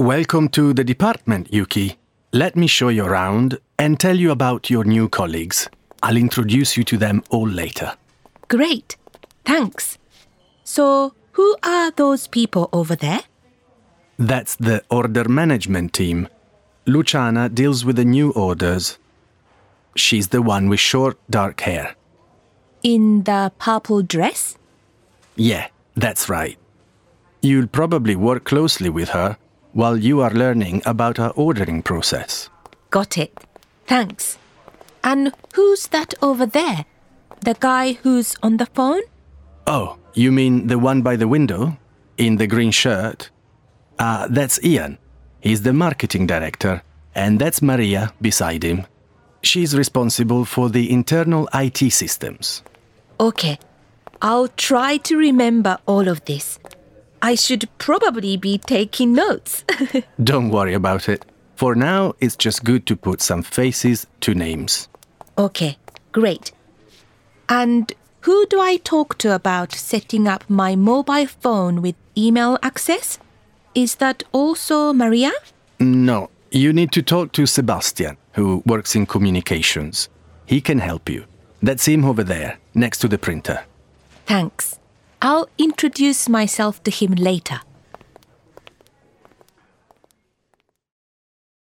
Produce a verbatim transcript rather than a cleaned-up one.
Welcome to the department, Yuki. Let me show you around and tell you about your new colleagues. I'll introduce you to them all later. Great. Thanks. So, who are those people over there? That's the order management team. Luciana deals with the new orders. She's the one with short, dark hair. In the purple dress? Yeah, that's right. You'll probably work closely with her while you are learning about our ordering process. Got it. Thanks. And who's that over there? The guy who's on the phone? Oh, you mean the one by the window? In the green shirt? Ah, uh, that's Ian. He's the marketing director. And that's Maria beside him. She's responsible for the internal I T systems. Okay. I'll try to remember all of this. I should probably be taking notes. Don't worry about it. For now, it's just good to put some faces to names. Okay, great. And who do I talk to about setting up my mobile phone with email access? Is that also Maria? No, you need to talk to Sebastian, who works in communications. He can help you. That's him over there, next to the printer. Thanks. I'll introduce myself to him later.